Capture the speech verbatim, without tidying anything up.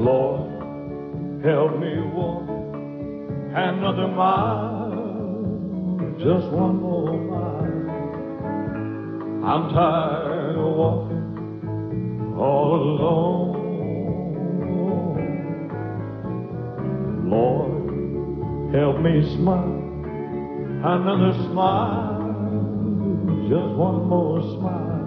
Lord, help me walk another mile, just one more mile. I'm tired of walking all alone. Lord, help me smile, another smile, just one more smile.